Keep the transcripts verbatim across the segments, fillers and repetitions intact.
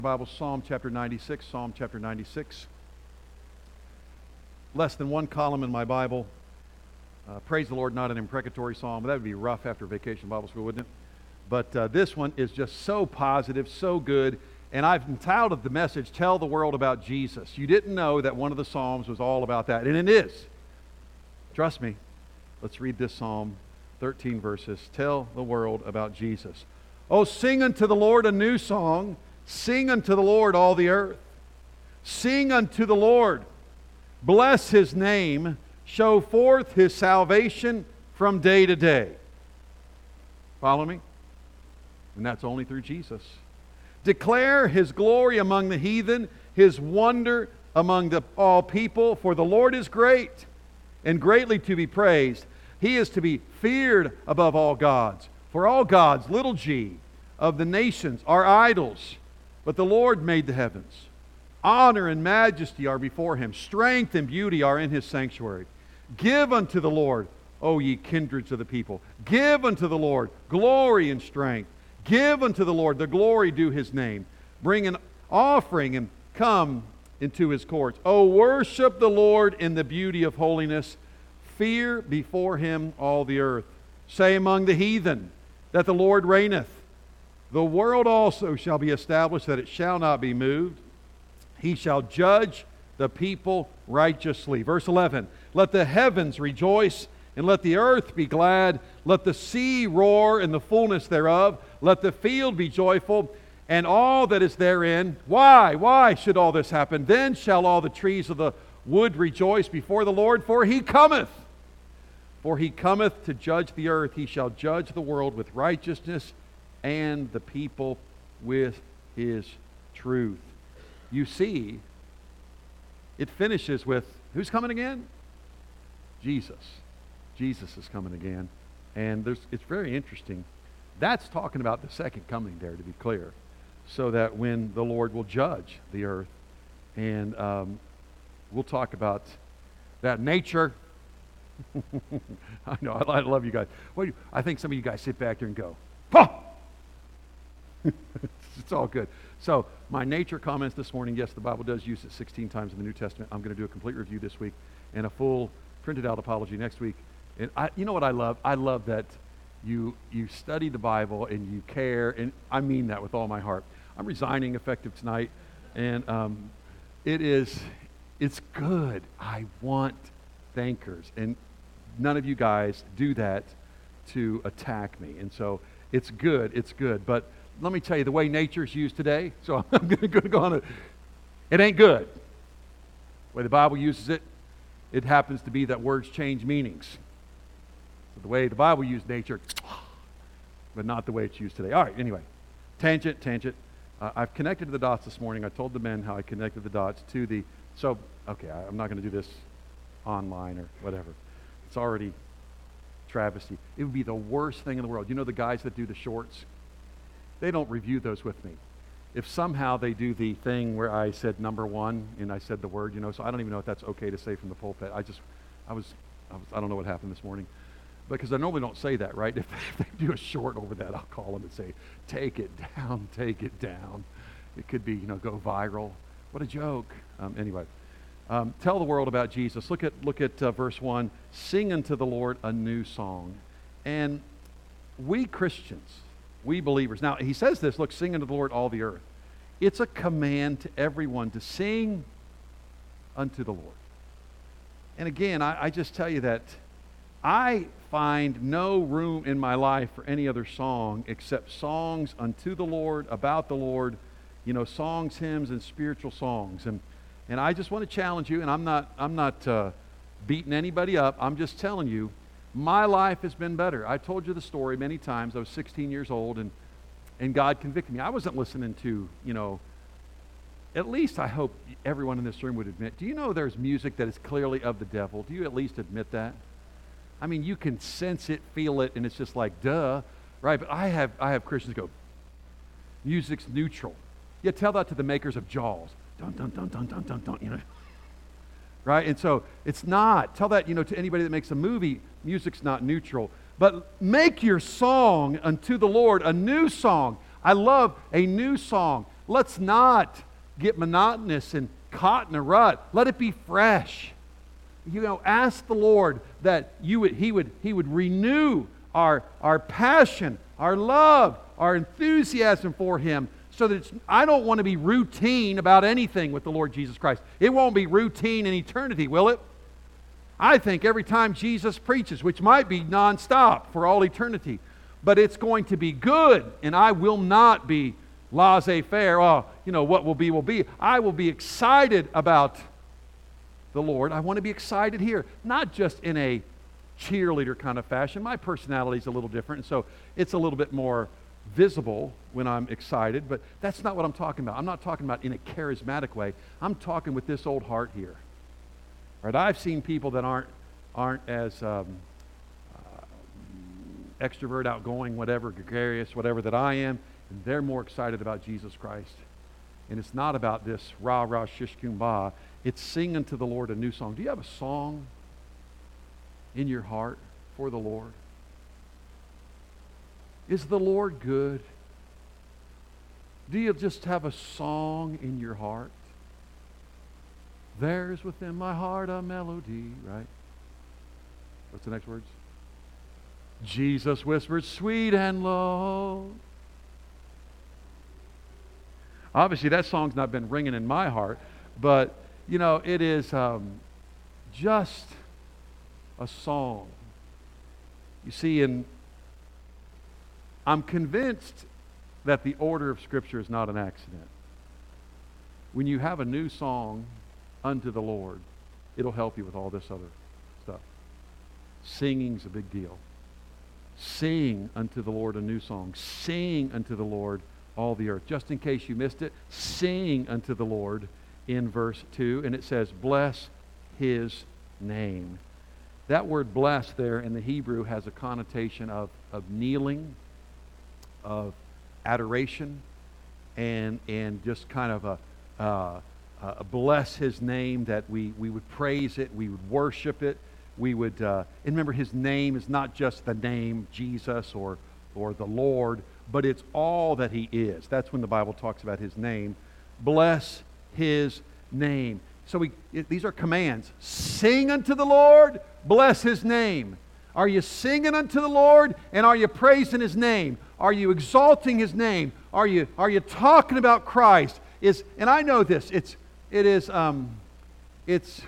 Bible, Psalm chapter ninety-six, Psalm chapter ninety-six. Less than one column in my Bible. Uh, praise the Lord, not an imprecatory psalm. That would be rough after vacation Bible school, wouldn't it? But uh, this one is just so positive, so good. And I've entitled the message, Tell the World About Jesus. You didn't know that one of the Psalms was all about that. And it is. Trust me. Let's read this Psalm, thirteen verses. Tell the world about Jesus. Oh, sing unto the Lord a new song. Sing unto the Lord all the earth. Sing unto the Lord. Bless His name. Show forth His salvation from day to day. Follow me? And that's only through Jesus. Declare His glory among the heathen, His wonder among the, all people. For the Lord is great and greatly to be praised. He is to be feared above all gods. For all gods, little g, of the nations are idols. But the Lord made the heavens. Honor and majesty are before Him. Strength and beauty are in His sanctuary. Give unto the Lord, O ye kindreds of the people. Give unto the Lord glory and strength. Give unto the Lord the glory due His name. Bring an offering and come into His courts. O worship the Lord in the beauty of holiness. Fear before Him all the earth. Say among the heathen that the Lord reigneth. The world also shall be established, that it shall not be moved. He shall judge the people righteously. Verse eleven, let the heavens rejoice, and let the earth be glad. Let the sea roar in the fullness thereof. Let the field be joyful, and all that is therein. Why? Why should all this happen? Then shall all the trees of the wood rejoice before the Lord, for He cometh. For He cometh to judge the earth. He shall judge the world with righteousness, and the people with His truth. You see, it finishes with, who's coming again? Jesus. Jesus is coming again. And there's, it's very interesting. That's talking about the second coming there, to be clear. So that when the Lord will judge the earth. And um, we'll talk about that nature. I know, I, I love you guys. What do you, I think some of you guys sit back there and go, huh! It's all good. So, my nature comments this morning, yes, the Bible does use it sixteen times in the New Testament. I'm going to do a complete review this week and a full printed out apology next week. And I, you know what I love? I love that you you study the Bible and you care, and I mean that with all my heart. I'm resigning effective tonight, and um, it is, it's good. I want thinkers, and none of you guys do that to attack me. And so, it's good, it's good, but let me tell you, the way nature is used today, so I'm going to go on it. It ain't good. The way the Bible uses it, it happens to be that words change meanings. So the way the Bible used nature, but not the way it's used today. All right, anyway, tangent, tangent. Uh, I've connected the dots this morning. I told the men how I connected the dots to the, so, okay, I, I'm not going to do this online or whatever. It's already travesty. It would be the worst thing in the world. You know the guys that do the shorts? They don't review those with me. If somehow they do the thing where I said number one and I said the word, you know, so I don't even know if that's okay to say from the pulpit. I just, I was, I, was, I don't know what happened this morning. Because I normally don't say that, right? If they, if they do a short over that, I'll call them and say, take it down, take it down. It could be, you know, go viral. What a joke. Um, anyway, um, tell the world about Jesus. Look at, look at uh, verse one. Sing unto the Lord a new song. And we Christians, we believers. Now, he says this, look, sing unto the Lord all the earth. It's a command to everyone to sing unto the Lord. And again, I, I just tell you that I find no room in my life for any other song except songs unto the Lord, about the Lord, you know, songs, hymns, and spiritual songs. And and I just want to challenge you, and I'm not, I'm not uh, beating anybody up. I'm just telling you, my life has been better. I told you the story many times. I was sixteen years old, and, and God convicted me. I wasn't listening to, you know, at least I hope everyone in this room would admit, do you know there's music that is clearly of the devil? Do you at least admit that? I mean, you can sense it, feel it, and it's just like, duh, right? But I have, I have Christians go, music's neutral. Yeah, tell that to the makers of Jaws. Dun, dun, dun, dun, dun, dun, dun, you know. Right? And so it's not. Tell that, you know, to anybody that makes a movie, music's not neutral. But make your song unto the Lord a new song. I love a new song. let's not get monotonous and caught in a rut. Let it be fresh. You know, ask the Lord that you would, He would, He would renew our, our passion, our love, our enthusiasm for Him, so that it's, I don't want to be routine about anything with the Lord Jesus Christ. It won't be routine in eternity, will it? I think every time Jesus preaches, which might be nonstop for all eternity, but it's going to be good, and I will not be laissez-faire. Oh, you know, what will be, will be. I will be excited about the Lord. I want to be excited here, not just in a cheerleader kind of fashion. My personality is a little different, and so it's a little bit more visible when I'm excited, but that's not what I'm talking about. I'm not talking about in a charismatic way. I'm talking with this old heart here. Right? I've seen people that aren't aren't as um, uh, extrovert, outgoing, whatever, gregarious, whatever that I am, and they're more excited about Jesus Christ. And it's not about this rah rah shish kumbah. It's sing unto the Lord a new song. Do you have a song in your heart for the Lord? Is the Lord good? Do you just have a song in your heart? There's within my heart a melody, right? What's the next words? Jesus whispered sweet and low. Obviously, that song's not been ringing in my heart, but, you know, it is um, just a song. You see, and I'm convinced that the order of Scripture is not an accident. When you have a new song unto the Lord, it'll help you with all this other stuff. Singing's a big deal. Sing unto the Lord a new song. Sing unto the Lord all the earth. Just in case you missed it, sing unto the Lord in verse two, and it says, bless His name. That word bless there in the Hebrew has a connotation of, of kneeling, of adoration, and and just kind of a uh, uh, bless His name, that we, we would praise it, we would worship it, we would, uh, and remember His name is not just the name Jesus or, or the Lord, but it's all that He is. That's when the Bible talks about His name. Bless His name. So we, it, these are commands. Sing unto the Lord, bless His name. Are you singing unto the Lord, and are you praising His name? Are you exalting His name? Are you, are you talking about Christ? Is, and I know this, it's, it is, um, it's,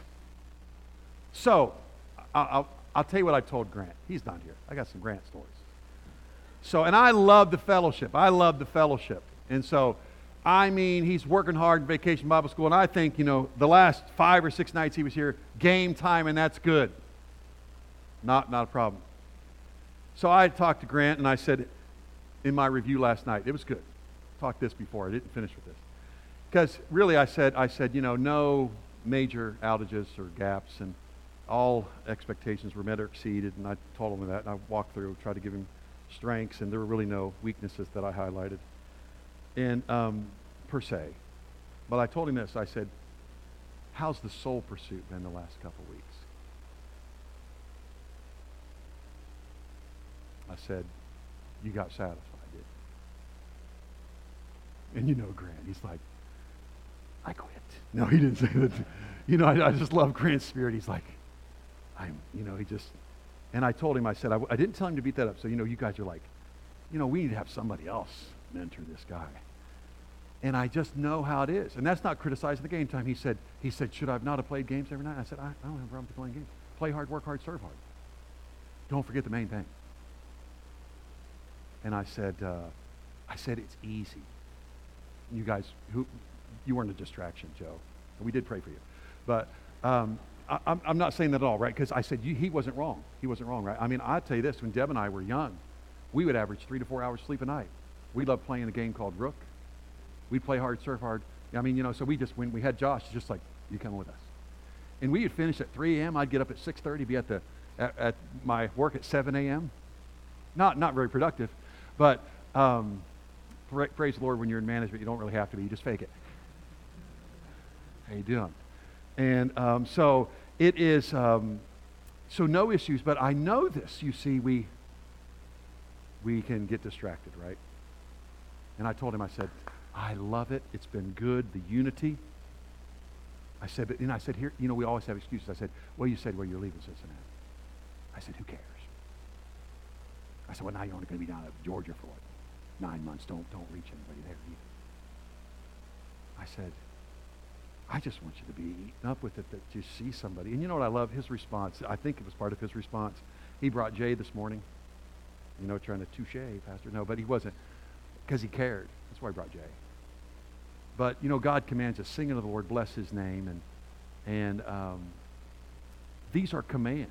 so, I'll, I'll, I'll tell you what I told Grant. He's not here. I got some Grant stories. So, and I love the fellowship. I love the fellowship. And so, I mean, he's working hard in Vacation Bible School, and I think, you know, the last five or six nights he was here, game time, and that's good. Not, not a problem. So I talked to Grant, and I said in my review last night, it was good. Talked this before. I didn't finish with this. Because really I said, I said, you know, no major outages or gaps, and all expectations were met or exceeded, and I told him that, and I walked through, tried to give him strengths, and there were really no weaknesses that I highlighted, and um, per se. But I told him this, I said, how's the soul pursuit been the last couple weeks? I said, you got satisfied, did you? And you know Grant, he's like, I quit. No, he didn't say that. You know, I, I just love Grant's spirit. He's like, I'm, you know, he just, and I told him, I said, I, I didn't tell him to beat that up. So, you know, you guys are like, you know, we need to have somebody else mentor this guy. And I just know how it is. And that's not criticizing the game time. He said, he said, should I not have played games every night? I said, I, I don't have a problem with playing games. Play hard, work hard, serve hard. Don't forget the main thing. And I said, uh, I said, it's easy. You guys, who, you weren't a distraction, Joe. We did pray for you. But um, I, I'm, I'm not saying that at all, right? Because I said, you, he wasn't wrong. He wasn't wrong, right? I mean, I'll tell you this, when Deb and I were young, we would average three to four hours sleep a night. We loved playing a game called Rook. We'd play hard, surf hard. I mean, you know, so we just, when we had Josh, just like, you come with us. And we would finish at three a.m. I'd get up at six thirty, be at the at, at my work at seven a.m. Not not very productive, but um, pra- praise the Lord, when you're in management, you don't really have to be. You just fake it. How you doing? And um, so it is, um, so no issues, but I know this. You see, we we can get distracted, right? And I told him, I said, I love it. It's been good. The unity. I said, but, and I said, here, you know, we always have excuses. I said, well, you said, well, you're leaving Cincinnati. I said, who cares? I said, well, now you're only going to be down at Georgia for what? Nine months. Don't, don't reach anybody there either. I said, I just want you to be eaten up with it, that you see somebody. And you know what I love? His response. I think it was part of his response. He brought Jay this morning. You know, trying to touche, Pastor. No, but he wasn't, because he cared. That's why he brought Jay. But, you know, God commands us, sing unto the Lord, bless his name. And, and um, these are commands.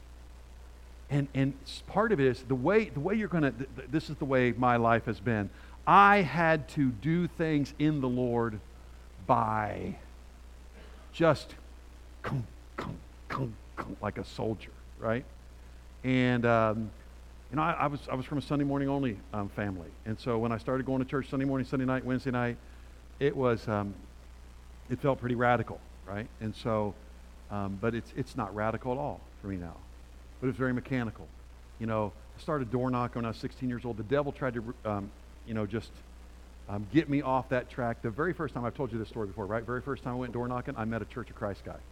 And, and part of it is the way, the way you're going to, th- th- this is the way my life has been. I had to do things in the Lord by just come, come, come, come, like a soldier, right? And, um, you know, I, I was I was from a Sunday morning only um, family. And so when I started going to church Sunday morning, Sunday night, Wednesday night, it was, um, it felt pretty radical, right? And so, um, but it's it's not radical at all for me now. But it's very mechanical. You know, I started door knocking when I was sixteen years old. The devil tried to, um, you know, just um, get me off that track. The very first time, I've told you this story before, right? Very first time I went door knocking, I met a Church of Christ guy.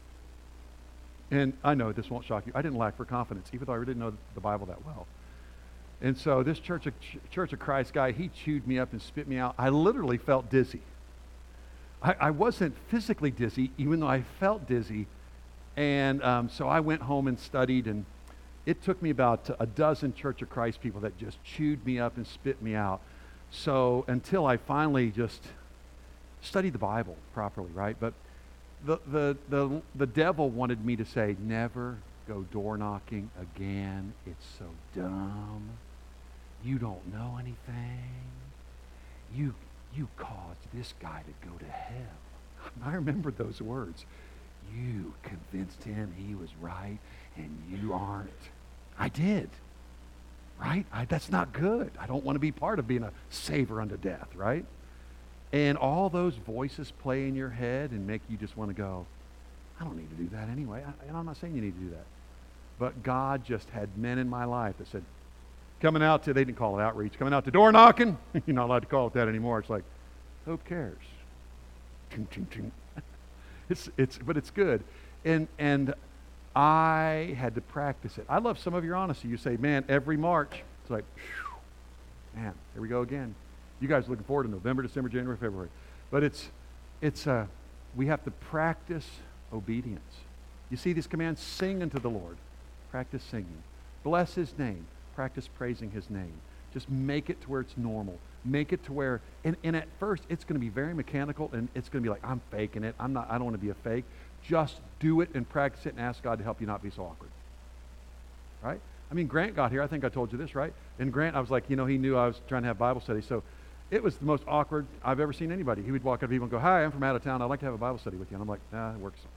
And I know this won't shock you. I didn't lack for confidence, even though I really didn't know the Bible that well. And so this Church of, Church of Christ guy, he chewed me up and spit me out. I literally felt dizzy. I, I wasn't physically dizzy, even though I felt dizzy. And um, so I went home and studied, and it took me about a dozen Church of Christ people that just chewed me up and spit me out. So until I finally just studied the Bible properly, right? But the the the, the devil wanted me to say, never go door knocking again. It's so dumb. You don't know anything. You you caused this guy to go to hell. I remember those words. You convinced him he was right, and you aren't. I did. Right? I, that's not good. I don't want to be part of being a saver unto death, right? And all those voices play in your head and make you just want to go, I don't need to do that anyway. I, and I'm not saying you need to do that. But God just had men in my life that said, coming out to, they didn't call it outreach, coming out to door knocking. You're not allowed to call it that anymore. It's like, who cares? Ching, ching, ching. It's, it's, but it's good. And, and I had to practice it. I love some of your honesty. You say, man, every March, it's like, whew, man, here we go again. You guys are looking forward to November, December, January, February. But it's, it's uh, we have to practice obedience. You see these commands? Sing unto the Lord. Practice singing. Bless his name. Practice praising his name. Just make it to where it's normal. Make it to where, and, and at first, it's going to be very mechanical, and it's going to be like, I'm faking it. I'm not, I don't want to be a fake. Just do it and practice it and ask God to help you not be so awkward. Right? I mean, Grant got here. I think I told you this, right? And Grant, I was like, you know, he knew I was trying to have Bible study. So it was the most awkward I've ever seen anybody. He would walk up to people and go, hi, I'm from out of town. I'd like to have a Bible study with you. And I'm like, nah, it works.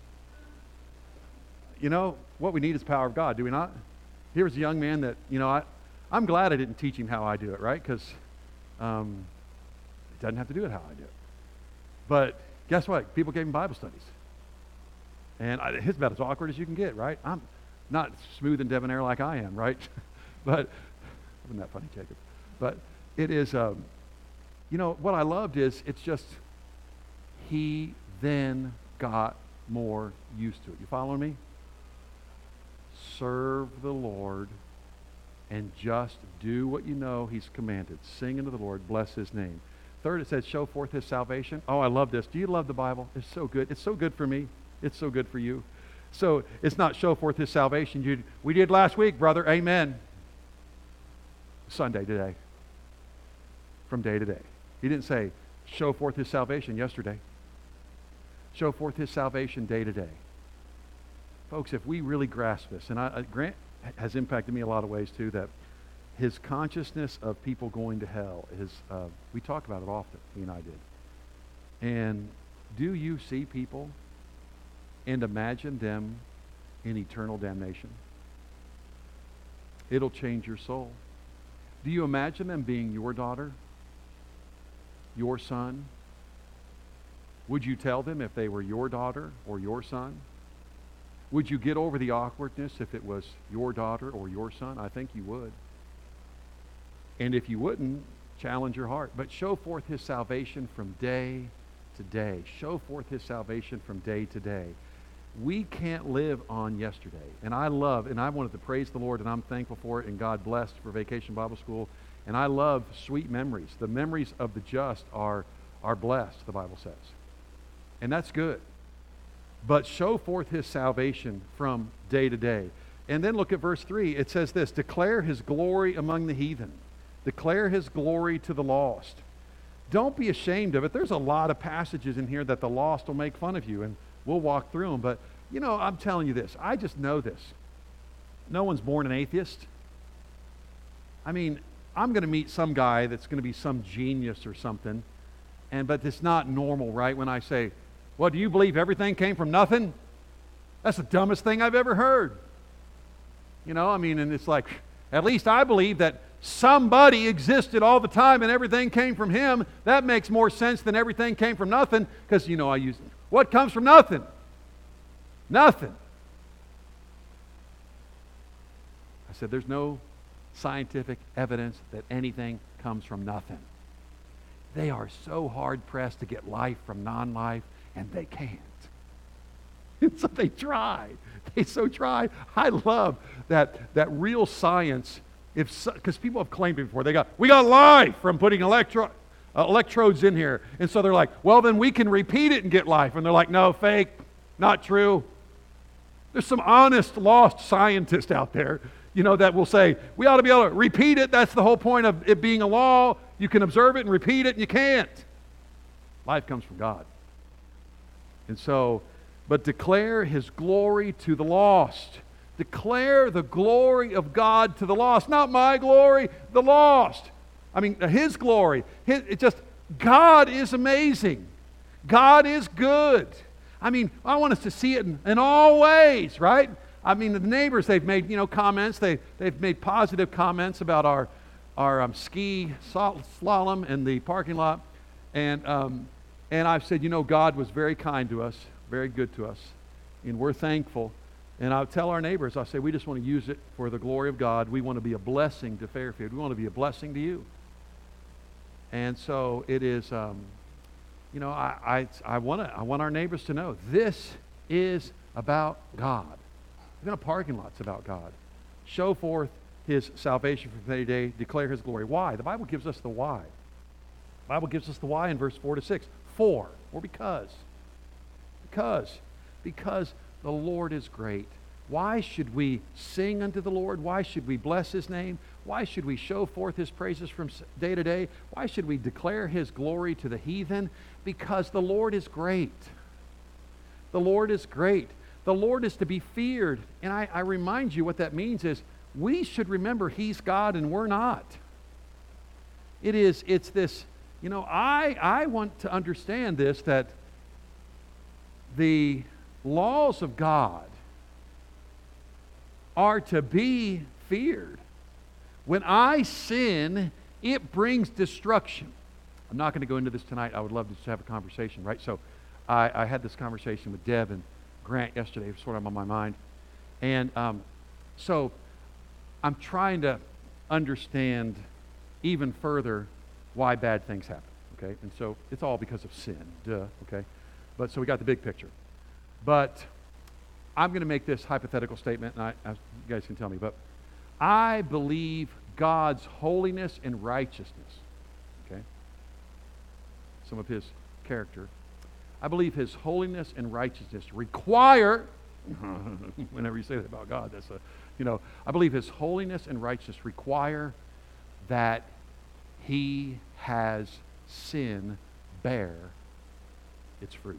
You know, what we need is the power of God, do we not? Here's a young man that, you know, I, I'm glad I didn't teach him how I do it, right? Because um, he doesn't have to do it how I do it. But guess what? People gave him Bible studies. And I, it's about as awkward as you can get, right? I'm not smooth and debonair like I am, right? But, wasn't that funny, Jacob? But it is, um, you know, what I loved is it's just, he then got more used to it. You following me? Serve the Lord and just do what you know he's commanded. Sing unto the Lord, bless his name. Third, it says, show forth his salvation. Oh, I love this. Do you love the Bible? It's so good. It's so good for me. It's so good for you. So it's not show forth his salvation. You, we did last week, brother. Amen. Sunday today. From day to day. He didn't say, show forth his salvation yesterday. Show forth his salvation day to day. Folks, if we really grasp this, and I, I, Grant has impacted me a lot of ways too, that his consciousness of people going to hell is, uh, we talk about it often, he and I did. And do you see people and imagine them in eternal damnation? It'll change your soul. Do you imagine them being your daughter, your son? Would you tell them if they were your daughter or your son? Would you get over the awkwardness if it was your daughter or your son? I think you would. And if you wouldn't, challenge your heart. But show forth his salvation from day to day. Show forth his salvation from day to day. We can't live on yesterday. And I love, and I wanted to praise the Lord, and I'm thankful for it, and God blessed for Vacation Bible School. And I love sweet memories. The memories of the just are, are blessed, the Bible says. And that's good. But show forth his salvation from day to day. And then look at verse three. It says this, declare his glory among the heathen. Declare his glory to the lost. Don't be ashamed of it. There's a lot of passages in here that the lost will make fun of you, and we'll walk through them. But, you know, I'm telling you this. I just know this. No one's born an atheist. I mean, I'm going to meet some guy that's going to be some genius or something, and but it's not normal, right? When I say, well, do you believe everything came from nothing? That's the dumbest thing I've ever heard. You know, I mean, and it's like, at least I believe that somebody existed all the time and everything came from him. That makes more sense than everything came from nothing, because, you know, I use, what comes from nothing? Nothing. I said, there's no scientific evidence that anything comes from nothing. They are so hard-pressed to get life from non-life, and they can't. And so they try. They so try. I love that, that real science, if because so, people have claimed before, they got, we got life from putting electro, uh, electrodes in here. And so they're like, well, then we can repeat it and get life. And they're like, no, fake, not true. There's some honest, lost scientists out there, you know, that will say, we ought to be able to repeat it. That's the whole point of it being a law. You can observe it and repeat it, and you can't. Life comes from God. And so, but declare his glory to the lost. Declare the glory of God to the lost. Not my glory, the lost. I mean, his glory. His, it just, God is amazing. God is good. I mean, I want us to see it in, in all ways, right? I mean, the neighbors, they've made, you know, comments. They, they've made positive comments about our, our um, ski slalom in the parking lot. And, um, and I've said, you know, God was very kind to us, very good to us, and we're thankful. And I'll tell our neighbors, I say, we just want to use it for the glory of God. We want to be a blessing to Fairfield. We want to be a blessing to you. And so it is, um, you know, I, I, I, want to, I want our neighbors to know this is about God. Even a parking lot's about God. Show forth his salvation from day to day. Declare his glory. Why? The Bible gives us the why. The Bible gives us the why in verse four to six. For, or because. Because. Because the Lord is great. Why should we sing unto the Lord? Why should we bless his name? Why should we show forth his praises from day to day? Why should we declare his glory to the heathen? Because the Lord is great. The Lord is great. The Lord is to be feared. And I, I remind you what that means is we should remember he's God and we're not. It is, it's this, you know, I, I want to understand this, that the laws of God are to be feared. When I sin, it brings destruction. I'm not going to go into this tonight. I would love to just have a conversation, right? So I, I had this conversation with Deb and Grant yesterday. It was sort of on my mind. And um, so I'm trying to understand even further why bad things happen, okay? And so it's all because of sin, duh, okay? But so we got the big picture. But I'm going to make this hypothetical statement, and I, I, you guys can tell me, but I believe God's holiness and righteousness, okay? Some of his character. I believe his holiness and righteousness require, whenever you say that about God, that's a, you know, I believe his holiness and righteousness require that he has sin bear its fruit.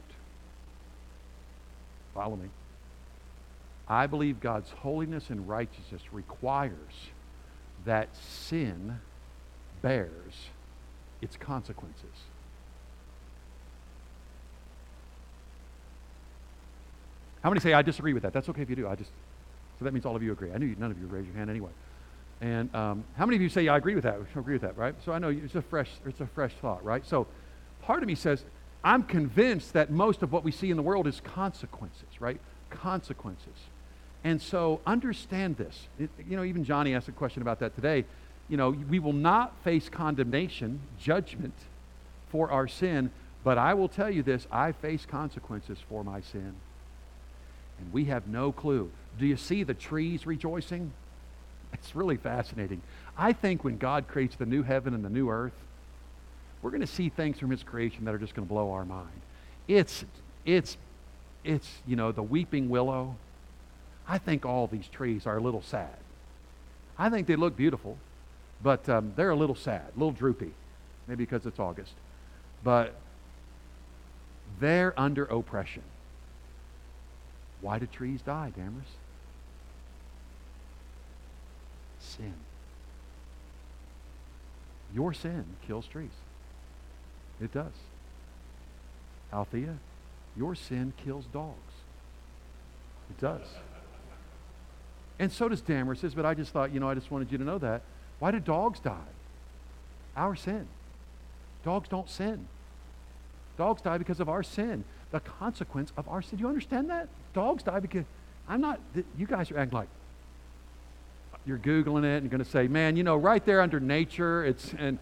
Follow me. I believe God's holiness and righteousness requires that sin bears its consequences. How many say, I disagree with that? That's okay if you do. I just, so that means all of you agree. I knew you, none of you would raise your hand anyway. And um, how many of you say, yeah, I agree with that? I agree with that, right? So I know it's a fresh, it's a fresh thought, right? So part of me says, I'm convinced that most of what we see in the world is consequences, right? Consequences. And so understand this. It, you know, even Johnny asked a question about that today. you know, we will not face condemnation, judgment for our sin, but I will tell you this, I face consequences for my sin. And we have no clue. Do you see the trees rejoicing? It's really fascinating. I think when God creates the new heaven and the new earth, we're going to see things from his creation that are just going to blow our mind. It's, it's, it's, you know, the weeping willow. I think all these trees are a little sad. I think they look beautiful, but um, they're a little sad, a little droopy, maybe because it's August. But they're under oppression. Why do trees die, Damaris? Sin. Your sin kills trees. It does. Althea, your sin kills dogs. It does. And so does Damaris's, but I just thought, you know, I just wanted you to know that. Why do dogs die? Our sin. Dogs don't sin. Dogs die because of our sin. The consequence of our sin. Do you understand that? Dogs die because, I'm not, you guys are acting like, you're Googling it and you're going to say, man, you know, right there under nature, it's, and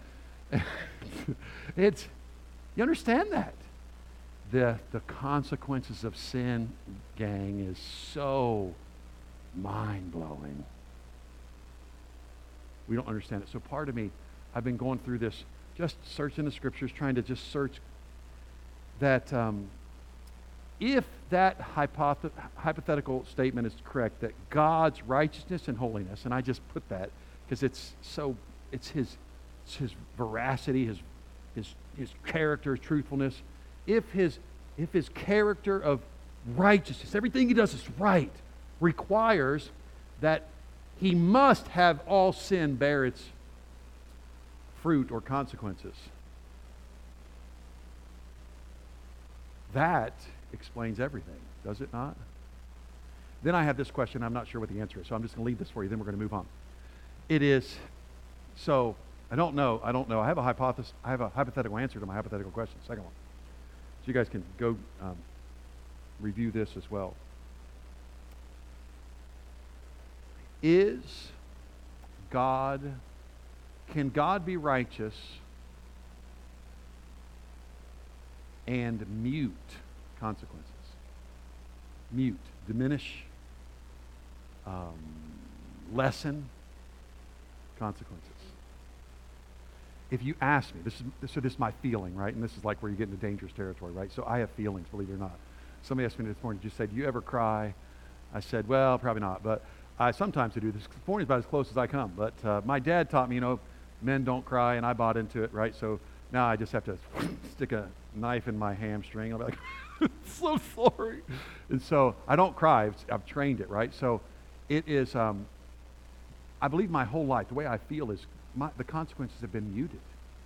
it's, you understand that? The, the consequences of sin, gang, is so mind-blowing. We don't understand it. So part of me, I've been going through this, just searching the scriptures, trying to just search that um, if that hypoth- hypothetical statement is correct, that God's righteousness and holiness, and I just put that because it's so, it's his, it's his veracity, his, his, his character, his truthfulness. If his, if his character of righteousness, everything he does is right, requires that he must have all sin bear its fruit or consequences. That explains everything, does it not? Then I have this question. I'm not sure what the answer is, so I'm just going to leave this for you. Then we're going to move on. It is, so I don't know. I don't know. I have a hypothesis. I have a hypothetical answer to my hypothetical question. Second one. So you guys can go um, review this as well. Is God, can God be righteous and mute consequences? Mute, diminish, um, lessen consequences. If you ask me, this is so this is my feeling, right? And this is like where you get into dangerous territory, right? So I have feelings, believe it or not. Somebody asked me this morning, just said, do you ever cry? I said, well, probably not, but I sometimes I do. This morning is about as close as I come. But uh, my dad taught me, you know, men don't cry, and I bought into it, right? So now I just have to stick a knife in my hamstring. I'll be like, so sorry. And so I don't cry. I've, I've trained it, right? So it is, um, I believe my whole life, the way I feel is my, the consequences have been muted.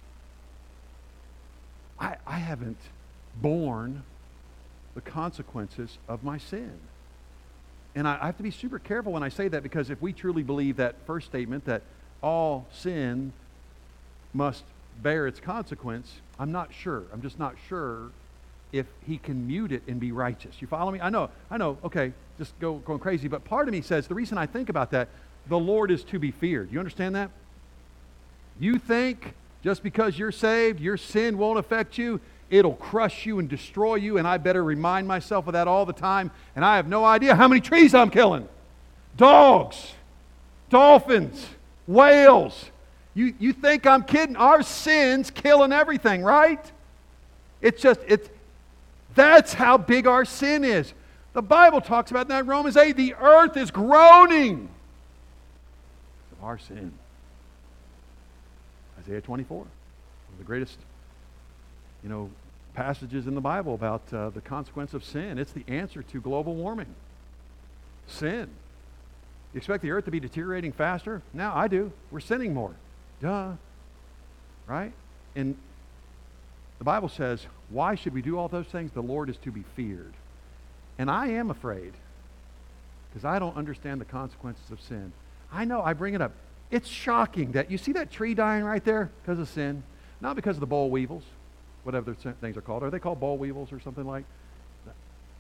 I, I haven't borne the consequences of my sin. And I, I have to be super careful when I say that, because if we truly believe that first statement, that all sin must bear its consequence, I'm not sure. I'm just not sure if he can mute it and be righteous. You follow me? I know, I know, okay, just go going crazy, but part of me says, the reason I think about that, the Lord is to be feared. You understand that? You think just because you're saved, your sin won't affect you, it'll crush you and destroy you, and I better remind myself of that all the time, and I have no idea how many trees I'm killing. Dogs, dolphins, whales. You, you think I'm kidding? Our sin's killing everything, right? It's just, it's, that's how big our sin is. The Bible talks about that in Romans eight, the earth is groaning of our sin. Isaiah twenty-four, one of the greatest, you know, passages in the Bible about uh, the consequence of sin. It's the answer to global warming. Sin. You expect the earth to be deteriorating faster? Now I do. We're sinning more. Duh. Right? And the Bible says, why should we do all those things? The Lord is to be feared. And I am afraid, because I don't understand the consequences of sin. I know, I bring it up. It's shocking that you see that tree dying right there because of sin, not because of the boll weevils, whatever the things are called. Are they called boll weevils or something like that?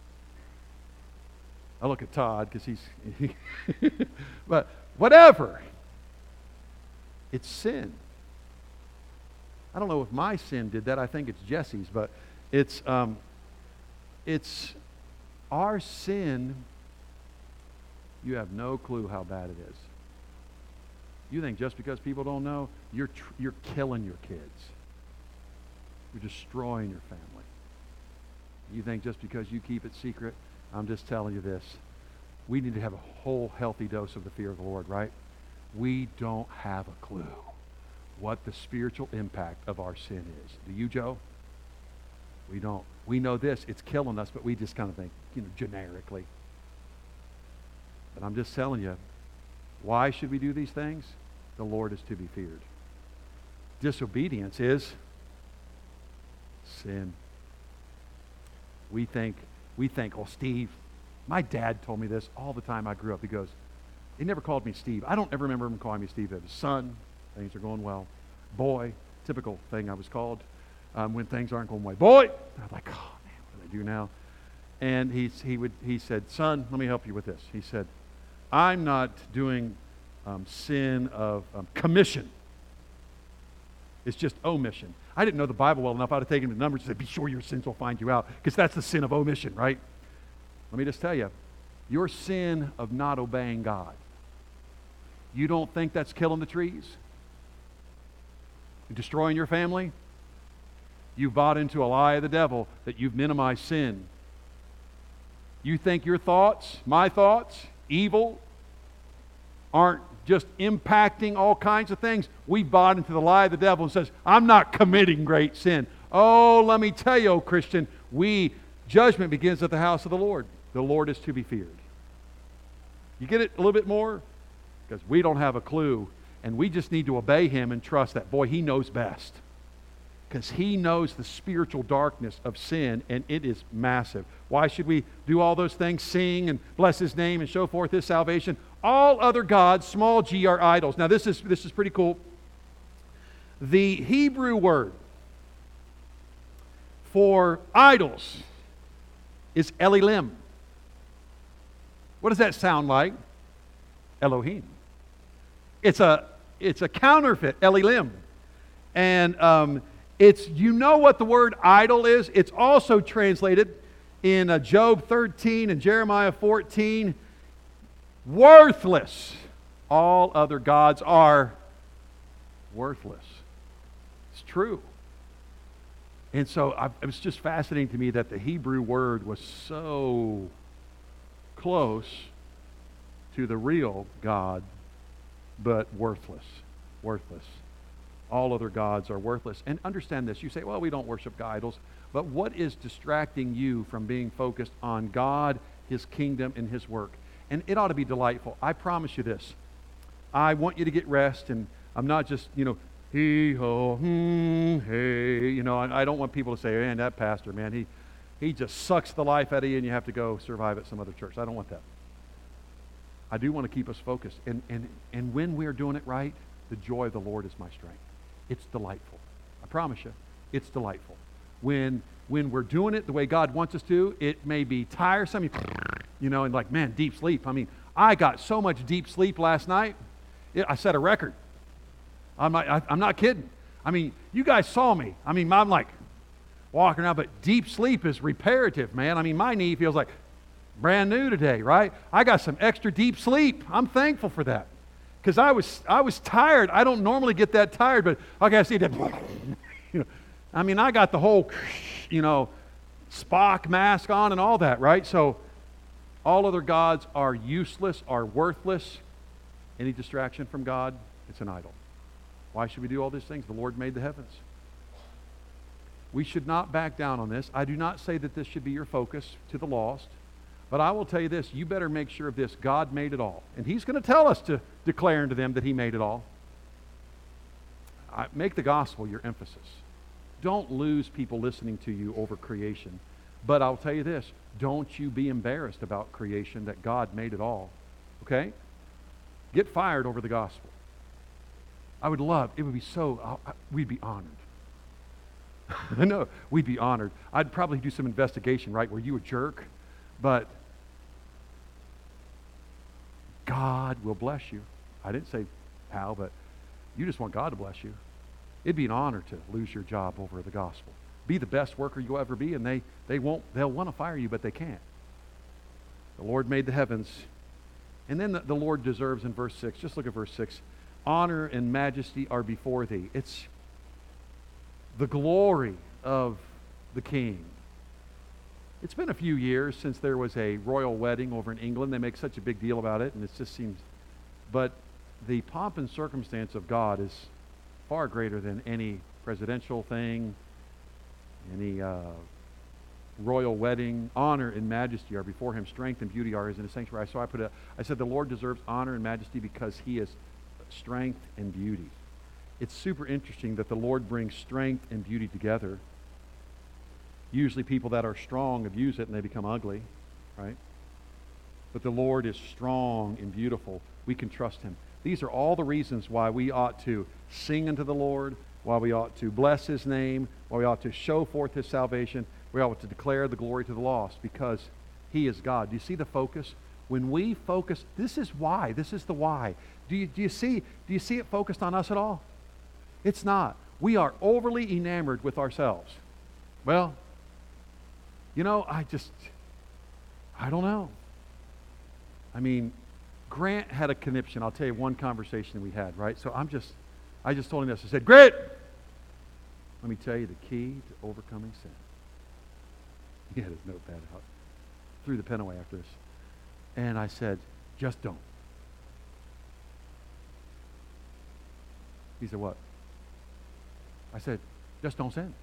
I look at Todd because he's, but whatever. It's sin. I don't know if my sin did that. I think it's Jesse's, but it's um, it's our sin. You have no clue how bad it is. You think just because people don't know, you're tr- you're killing your kids. You're destroying your family. You think just because you keep it secret, I'm just telling you this. We need to have a whole healthy dose of the fear of the Lord, right? We don't have a clue what the spiritual impact of our sin is. Do you, Joe? We don't. We know this. It's killing us, but we just kind of think, you know, generically. But I'm just telling you, why should we do these things? The Lord is to be feared. Disobedience is sin. We think, we think, oh, Steve, my dad told me this all the time I grew up. He goes, he never called me Steve. I don't ever remember him calling me Steve. It was son, things are going well. Boy, typical thing I was called um, when things aren't going well. Boy! I was like, oh, man, what do I do now? And he, he, would, he said, son, let me help you with this. He said, I'm not doing um, sin of um, commission. It's just omission. I didn't know the Bible well enough. I'd have taken him to Numbers and said, be sure your sins will find you out, because that's the sin of omission, right? Let me just tell you, your sin of not obeying God, you don't think that's killing the trees? Destroying your family? You've bought into a lie of the devil that you've minimized sin. You think your thoughts, my thoughts, evil, aren't just impacting all kinds of things. We bought into the lie of the devil and says, I'm not committing great sin. Oh, let me tell you, oh Christian, we, judgment begins at the house of the Lord. The Lord is to be feared. You get it a little bit more? Because we don't have a clue, and we just need to obey Him and trust that, boy, He knows best. Because He knows the spiritual darkness of sin, and it is massive. Why should we do all those things? Sing and bless His name and show forth His salvation. All other gods, small g, are idols. Now this is, this is pretty cool. The Hebrew word for idols is Elohim. What does that sound like? Elohim. It's a, it's a counterfeit, Elohim. And um, it's, you know what the word idol is? It's also translated in uh, Job thirteen and Jeremiah fourteen. Worthless. All other gods are worthless. It's true. And so I, it was just fascinating to me that the Hebrew word was so close to the real God, but worthless. Worthless. All other gods are worthless. And understand this. You say, well, we don't worship idols. But what is distracting you from being focused on God, His kingdom, and His work? And it ought to be delightful. I promise you this. I want you to get rest, and I'm not just, you know, hee ho, hmm, hey. You know, I, I don't want people to say, man, that pastor, man, he, he just sucks the life out of you and you have to go survive at some other church. I don't want that. I do want to keep us focused. And, and, and when we're doing it right, the joy of the Lord is my strength. It's delightful. I promise you, it's delightful. When, when we're doing it the way God wants us to, it may be tiresome. You know, and like, man, deep sleep. I mean, I got so much deep sleep last night. It, I set a record. I'm not, I, I'm not kidding. I mean, you guys saw me. I mean, I'm like walking around, but deep sleep is reparative, man. I mean, my knee feels like brand new today, right? I got some extra deep sleep. I'm thankful for that. Because I was I was tired. I don't normally get that tired, but okay, I see that. You know, I mean, I got the whole, you know, Spock mask on and all that, right? So all other gods are useless, are worthless. Any distraction from God, it's an idol. Why should we do all these things? The Lord made the heavens. We should not back down on this. I do not say that this should be your focus to the lost. But I will tell you this, you better make sure of this. God made it all. And He's going to tell us to declare unto them that He made it all. I, make the gospel your emphasis. Don't lose people listening to you over creation. But I'll tell you this, don't you be embarrassed about creation, that God made it all. Okay? Get fired over the gospel. I would love, it would be so, I, we'd be honored. I know, we'd be honored. I'd probably do some investigation, right? Were you a jerk? But God will bless you. I didn't say how, but You just want God to bless you. It'd be an honor to lose your job over the gospel. Be the best worker you'll ever be, and they, they won't, they'll want to fire you, but they can't. The Lord made the heavens. And then the, the Lord deserves in verse six, just look at verse six, honor and majesty are before thee. It's the glory of the King. It's been a few years since there was a royal wedding over in England. They make such a big deal about it, and it just seems, but the pomp and circumstance of God is far greater than any presidential thing, any uh, royal wedding. Honor and majesty are before him. Strength and beauty are his in his sanctuary. So I put a, I said the Lord deserves honor and majesty because he is strength and beauty. It's super interesting that the Lord brings strength and beauty together. Usually people that are strong abuse it and they become ugly, right? But the Lord is strong and beautiful. We can trust him. These are all the reasons why we ought to sing unto the Lord, why we ought to bless his name, why we ought to show forth his salvation, we ought to declare the glory to the lost, because he is God. Do you see the focus? When we focus, this is why. This is the why. Do you, do you see, do you see it focused on us at all? It's not. We are overly enamored with ourselves. Well, you know, I just, I don't know. I mean, Grant had a conniption. I'll tell you one conversation we had, right? So I'm just, I just told him this. I said, Grant, let me tell you the key to overcoming sin. He had his notepad out. Threw the pen away after this. And I said, just don't. He said, what? I said, just don't sin.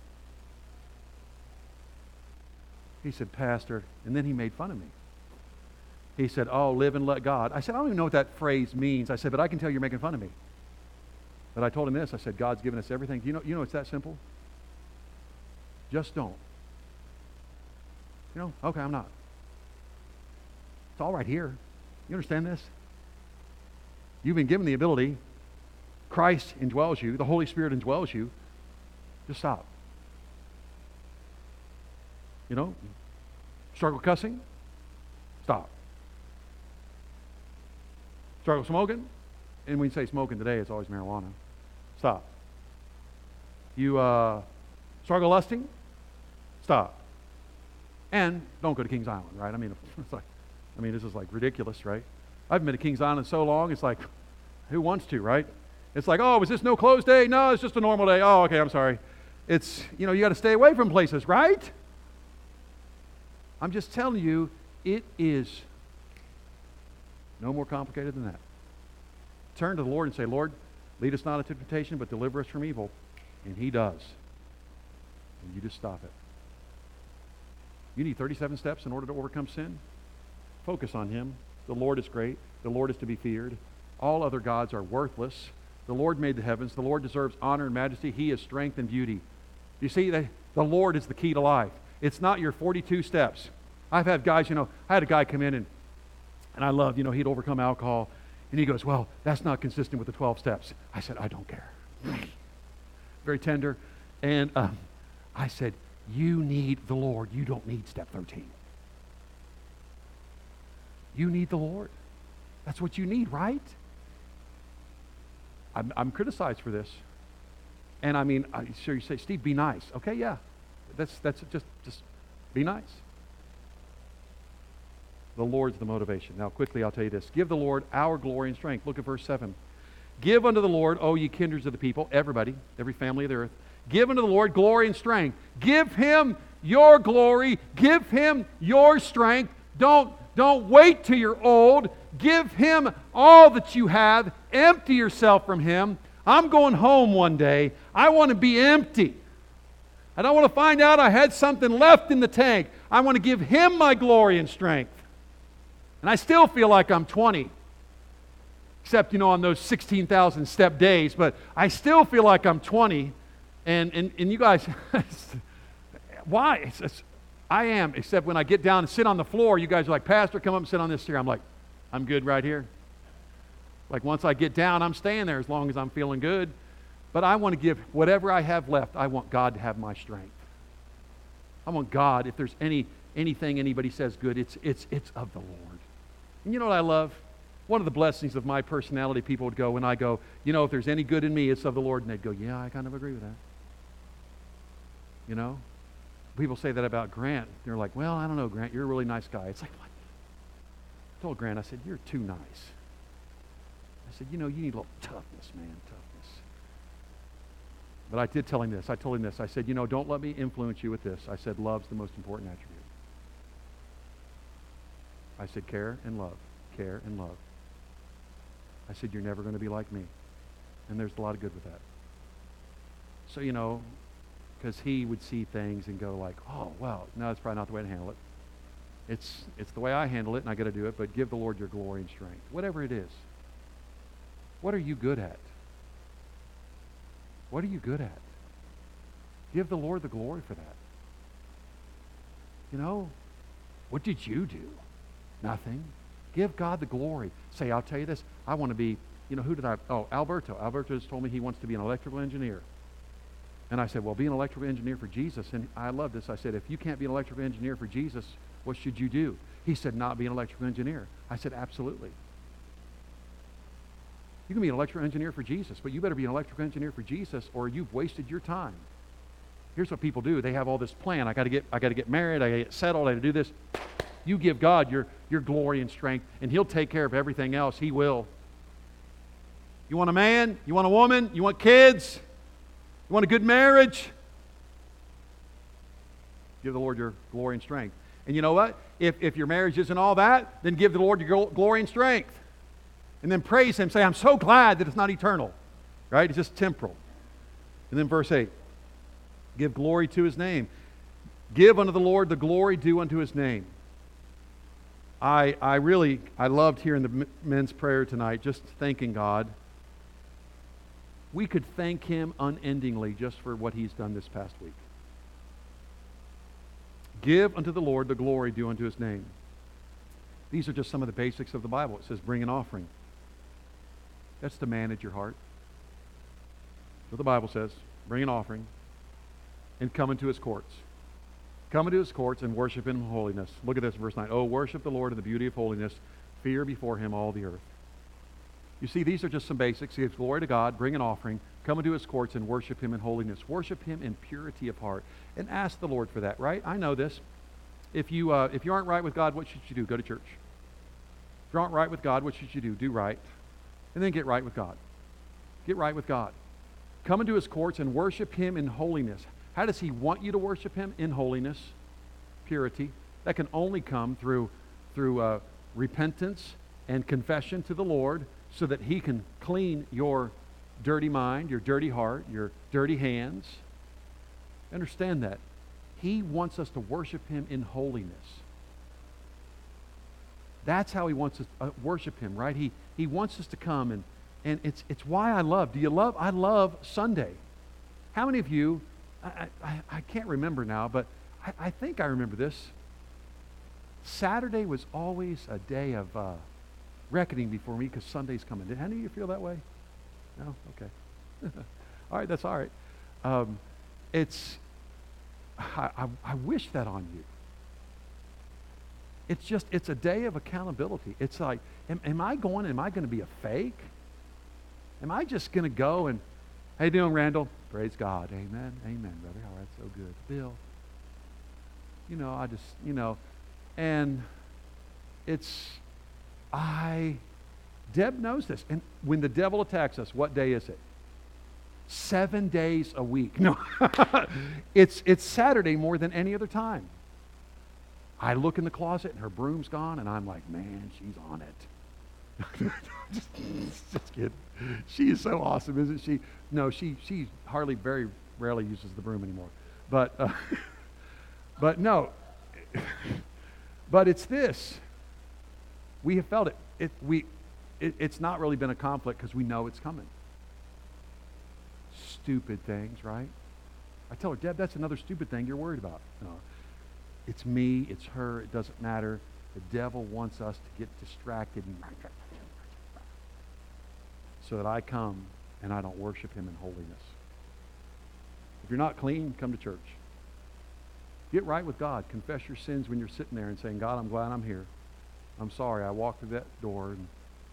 He said, Pastor, and then he made fun of me. He said, oh, live and let God. I said, I don't even know what that phrase means. I said, but I can tell you're making fun of me. But I told him this. I said, God's given us everything. You know, you know it's that simple? Just don't. You know, okay, I'm not. It's all right here. You understand this? You've been given the ability. Christ indwells you. The Holy Spirit indwells you. Just stop. You know, struggle cussing? Stop. Struggle smoking? And when you say smoking today, it's always marijuana. Stop. You uh, struggle lusting? Stop. And don't go to Kings Island, right? I mean, it's like, I mean, this is like ridiculous, right? I've been to Kings Island so long, it's like, who wants to, right? It's like, oh, was this no close day? No, it's just a normal day. Oh, okay, I'm sorry. It's, you know, you got to stay away from places, right? I'm just telling you, it is no more complicated than that. Turn to the Lord and say, Lord, lead us not into temptation, but deliver us from evil. And he does. And you just stop it. You need thirty-seven steps in order to overcome sin. Focus on him. The Lord is great. The Lord is to be feared. All other gods are worthless. The Lord made the heavens. The Lord deserves honor and majesty. He is strength and beauty. You see, the, the Lord is the key to life. It's not your forty-two steps. I've had guys, you know, I had a guy come in and, and I love, you know, he'd overcome alcohol. And he goes, well, that's not consistent with the twelve steps. I said, I don't care. Very tender. And um, I said, you need the Lord. You don't need step thirteen. You need the Lord. That's what you need, right? I'm, I'm criticized for this. And I mean, I, sure you say, Steve, be nice. Okay, yeah. That's, that's just, just be nice. The Lord's the motivation. Now, quickly, I'll tell you this. Give the Lord our glory and strength. Look at verse seven. Give unto the Lord, O ye kindreds of the people, everybody, every family of the earth. Give unto the Lord glory and strength. Give him your glory. Give him your strength. Don't, don't wait till you're old. Give him all that you have. Empty yourself from him. I'm going home one day. I want to be empty. I don't want to find out I had something left in the tank. I want to give him my glory and strength. And I still feel like I'm twenty. Except, you know, on those sixteen thousand step days. But I still feel like I'm twenty. And, and, and you guys, why? It's, it's, I am, except when I get down and sit on the floor, you guys are like, Pastor, come up and sit on this chair. I'm like, I'm good right here. Like once I get down, I'm staying there as long as I'm feeling good. But I want to give whatever I have left, I want God to have my strength. I want God, if there's any anything anybody says good, it's it's it's of the Lord. And you know what I love? One of the blessings of my personality, people would go, when I go, you know, if there's any good in me, it's of the Lord. And they'd go, yeah, I kind of agree with that. You know? People say that about Grant. They're like, well, I don't know, Grant, you're a really nice guy. It's like, what? I told Grant, I said, you're too nice. I said, you know, you need a little toughness, man, toughness. But I did tell him this. I told him this. I said, you know, don't let me influence you with this. I said, love's the most important attribute. I said, care and love. Care and love. I said, you're never going to be like me. And there's a lot of good with that. So, you know, because he would see things and go like, oh, well, no, that's probably not the way to handle it. It's, it's the way I handle it, and I got to do it, but give the Lord your glory and strength. Whatever it is. What are you good at? What are you good at? Give the Lord the glory for that. You know, what did you do? Nothing. Give God the glory. Say, I'll tell you this, I want to be, you know, who did I, oh, Alberto. Alberto has told me he wants to be an electrical engineer. And I said, well, be an electrical engineer for Jesus. And I love this. I said, if you can't be an electrical engineer for Jesus, what should you do? He said, not be an electrical engineer. I said, absolutely. You can be an electrical engineer for Jesus, but you better be an electrical engineer for Jesus or you've wasted your time. Here's what people do. They have all this plan. I got to get I got to get married. I got to get settled. I got to do this. You give God your, your glory and strength, and He'll take care of everything else. He will. You want a man? You want a woman? You want kids? You want a good marriage? Give the Lord your glory and strength. And you know what? If, if your marriage isn't all that, then give the Lord your glory and strength. And then praise Him. Say, I'm so glad that it's not eternal. Right? It's just temporal. And then verse eight. Give glory to His name. Give unto the Lord the glory due unto His name. I, I really, I loved hearing the men's prayer tonight, just thanking God. We could thank Him unendingly just for what He's done this past week. Give unto the Lord the glory due unto His name. These are just some of the basics of the Bible. It says bring an offering. That's to manage your heart. What the Bible says, bring an offering and come into His courts. Come into His courts and worship Him in holiness. Look at this, verse nine. Oh, worship the Lord in the beauty of holiness. Fear before Him all the earth. You see, these are just some basics. Give glory to God, bring an offering, come into His courts and worship Him in holiness. Worship Him in purity of heart. And ask the Lord for that, right? I know this. If you, uh, if you aren't right with God, what should you do? Go to church. If you aren't right with God, what should you do? Do right. And then get right with God. Get right with God. Come into His courts and worship Him in holiness. How does He want you to worship Him? In holiness, purity. That can only come through, through uh, repentance and confession to the Lord so that He can clean your dirty mind, your dirty heart, your dirty hands. Understand that. He wants us to worship Him in holiness. That's how He wants us to uh, worship Him, right? He, he wants us to come, and, and it's, it's why I love. Do you love? I love Sunday. How many of you, I, I, I can't remember now, but I, I think I remember this. Saturday was always a day of uh, reckoning before me because Sunday's coming. Did any of you feel that way? No? Okay. All right, that's all right. Um, it's, I, I, I wish that on you. It's just, it's a day of accountability. It's like, am, am I going, am I going to be a fake? Am I just going to go and, how you doing, Randall? Praise God. Amen. Amen, brother. All right, so good. Bill. You know, I just, you know, and it's, I, Deb knows this. And when the devil attacks us, what day is it? Seven days a week. No, it's, it's Saturday more than any other time. I look in the closet and her broom's gone and I'm like, man, she's on it. just, just kidding. She is so awesome, isn't she? No, she she hardly, very rarely uses the broom anymore. But, uh, but no. But it's this. We have felt it. It we, it, it's not really been a conflict because we know it's coming. Stupid things, right? I tell her, Deb, that's another stupid thing you're worried about. No. It's me, it's her, it doesn't matter. The devil wants us to get distracted and so that I come and I don't worship Him in holiness. If you're not clean, come to church. Get right with God. Confess your sins when you're sitting there and saying, God, I'm glad I'm here. I'm sorry I walked through that door and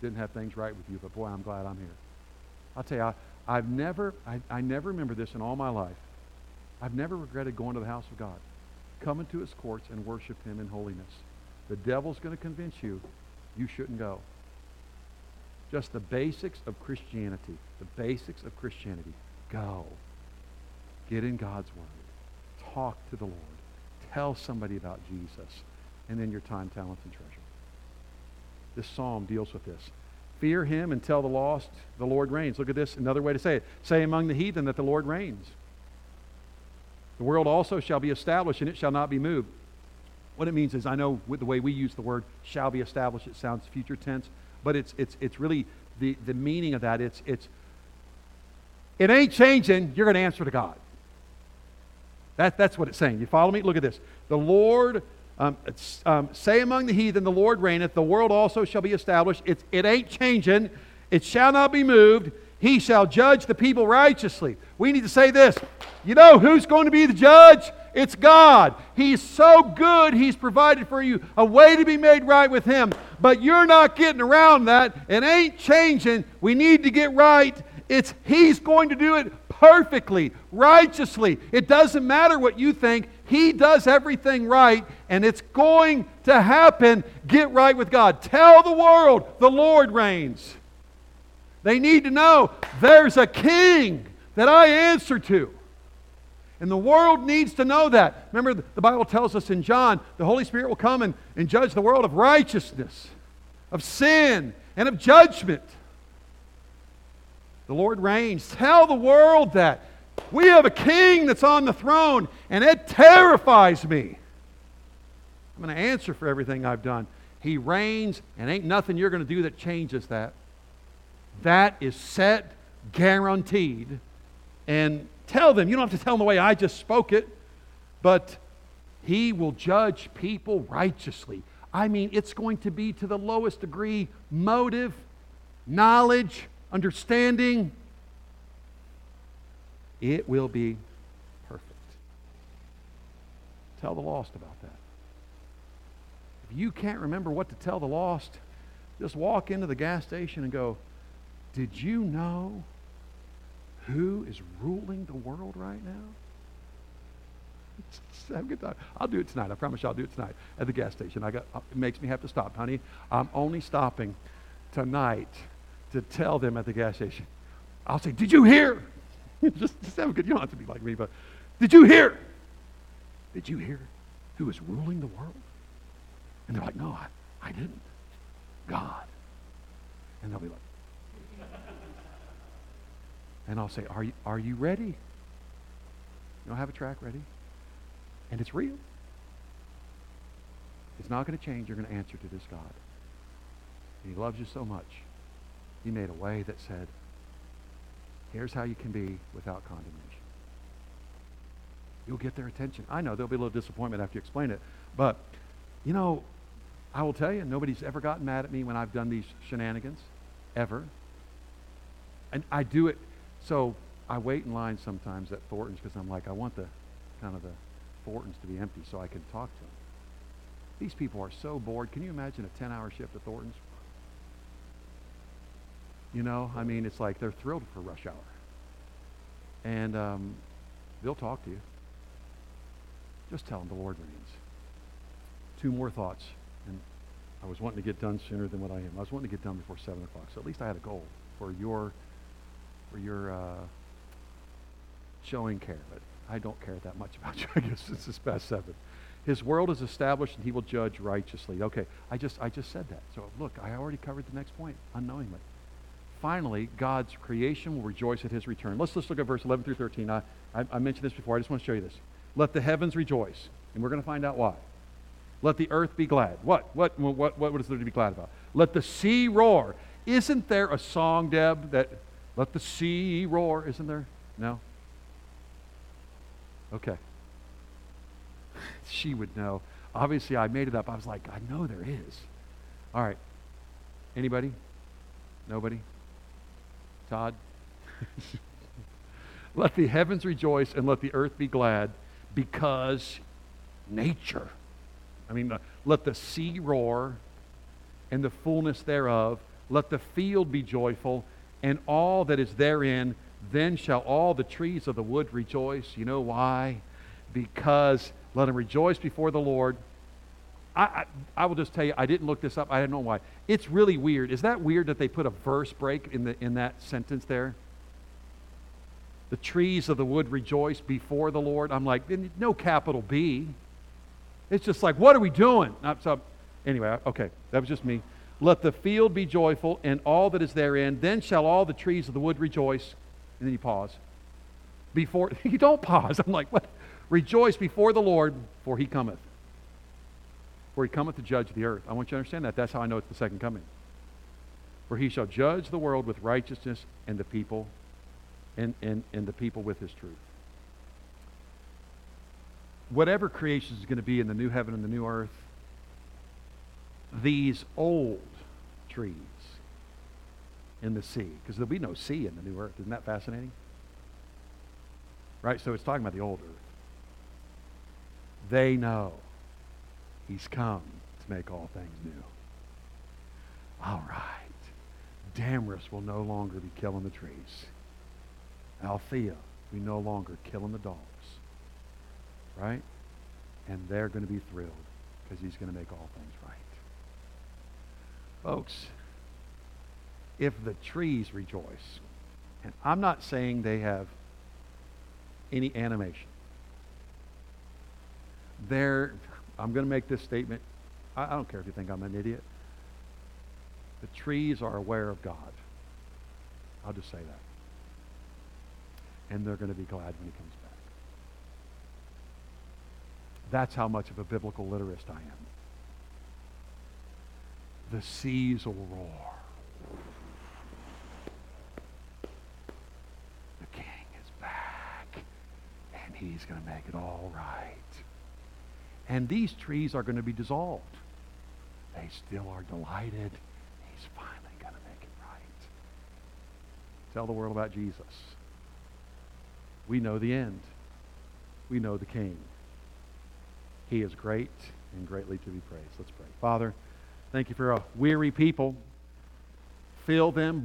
didn't have things right with you, but boy, I'm glad I'm here. I'll tell you, I, I've never, I, I never remember this in all my life. I've never regretted going to the house of God, coming to his courts and worship him in holiness. The devil's going to convince you you shouldn't go. Just the basics of Christianity, the basics of Christianity. Go. Get in God's Word. Talk to the Lord. Tell somebody about Jesus. And then your time, talents, and treasure. This psalm deals with this. Fear him and tell the lost, the Lord reigns. Look at this, another way to say it. Say among the heathen that the Lord reigns. The world also shall be established, and it shall not be moved. What it means is, I know with the way we use the word shall be established, it sounds future tense, but it's it's it's really the, the meaning of that. It's it's it ain't changing, you're going to answer to God. That, that's what it's saying. You follow me? Look at this. The Lord, um, um, say among the heathen, the Lord reigneth, the world also shall be established. It's, it ain't changing, it shall not be moved. He shall judge the people righteously. We need to say this. You know who's going to be the judge? It's God. He's so good, He's provided for you a way to be made right with Him. But you're not getting around that. It ain't changing. We need to get right. It's He's going to do it perfectly, righteously. It doesn't matter what you think. He does everything right, and it's going to happen. Get right with God. Tell the world the Lord reigns. They need to know there's a king that I answer to. And the world needs to know that. Remember, the Bible tells us in John, the Holy Spirit will come and, and judge the world of righteousness, of sin, and of judgment. The Lord reigns. Tell the world that. We have a king that's on the throne, and it terrifies me. I'm going to answer for everything I've done. He reigns, and ain't nothing you're going to do that changes that. That is set, guaranteed. And tell them, you don't have to tell them the way I just spoke it, but He will judge people righteously. I mean, it's going to be to the lowest degree motive, knowledge, understanding. It will be perfect. Tell the lost about that. If you can't remember what to tell the lost, just walk into the gas station and go, did you know who is ruling the world right now? Have a good time. I'll do it tonight. I promise you I'll do it tonight at the gas station. I got, it makes me have to stop, honey. I'm only stopping tonight to tell them at the gas station. I'll say, did you hear? just, just have a good, you don't have to be like me, but did you hear? Did you hear who is ruling the world? And they're like, no, I, I didn't. God. And they'll be like, and I'll say, are you, are you ready? You don't have a track ready? And it's real. It's not going to change. You're going to answer to this God. And He loves you so much. He made a way that said, here's how you can be without condemnation. You'll get their attention. I know there'll be a little disappointment after you explain it. But, you know, I will tell you, nobody's ever gotten mad at me when I've done these shenanigans. Ever. And I do it. So I wait in line sometimes at Thornton's because I'm like, I want the kind of the Thornton's to be empty so I can talk to them. These people are so bored. Can you imagine a ten-hour shift at Thornton's? You know, I mean, it's like they're thrilled for rush hour. And um, they'll talk to you. Just tell them the Lord reigns. Two more thoughts. And I was wanting to get done sooner than what I am. I was wanting to get done before seven o'clock. So at least I had a goal for your for your uh, showing care, but I don't care that much about you, I guess, since it's past seven. His world is established and He will judge righteously. Okay, I just I just said that. So look, I already covered the next point unknowingly. Finally, God's creation will rejoice at His return. Let's let's look at verse eleven through thirteen. I, I, I mentioned this before. I just want to show you this. Let the heavens rejoice, and we're going to find out why. Let the earth be glad. What? What? What? What is there to be glad about? Let the sea roar. Isn't there a song, Deb, that let the sea roar? Isn't there? No? Okay. She would know. Obviously, I made it up. I was like, I know there is. All right. Anybody? Nobody? Todd? Let the heavens rejoice and let the earth be glad because nature. I mean, uh, let the sea roar and the fullness thereof. Let the field be joyful, and all that is therein. Then shall all the trees of the wood rejoice. You know why? Because let them rejoice before the Lord. I, I, I will just tell you, I didn't look this up. I don't know why. It's really weird. Is that weird that they put a verse break in, the, in that sentence there? The trees of the wood rejoice before the Lord. I'm like, no capital B. It's just like, what are we doing? Not so, anyway, okay, that was just me. Let the field be joyful and all that is therein. Then shall all the trees of the wood rejoice. And then you pause. Before, you don't pause. I'm like, what? Rejoice before the Lord, for he cometh. For he cometh to judge the earth. I want you to understand that. That's how I know it's the second coming. For he shall judge the world with righteousness and the people and, and, and the people with his truth. Whatever creation is going to be in the new heaven and the new earth, these old trees in the sea, because there'll be no sea in the new earth. Isn't that fascinating? Right? So it's talking about the old earth. They know he's come to make all things new. All right. Damaris will no longer be killing the trees. Althea will be no longer killing the dogs. Right? And they're going to be thrilled because he's going to make all things right. Folks, if the trees rejoice, and I'm not saying they have any animation. They're, I'm going to make this statement. I, I don't care if you think I'm an idiot. The trees are aware of God. I'll just say that. And they're going to be glad when he comes back. That's how much of a biblical literist I am. The seas will roar. The king is back, and he's going to make it all right. And these trees are going to be dissolved. They still are delighted. He's finally going to make it right. Tell the world about Jesus. We know the end. We know the king. He is great and greatly to be praised. Let's pray. Father, thank you for a weary people. Fill them.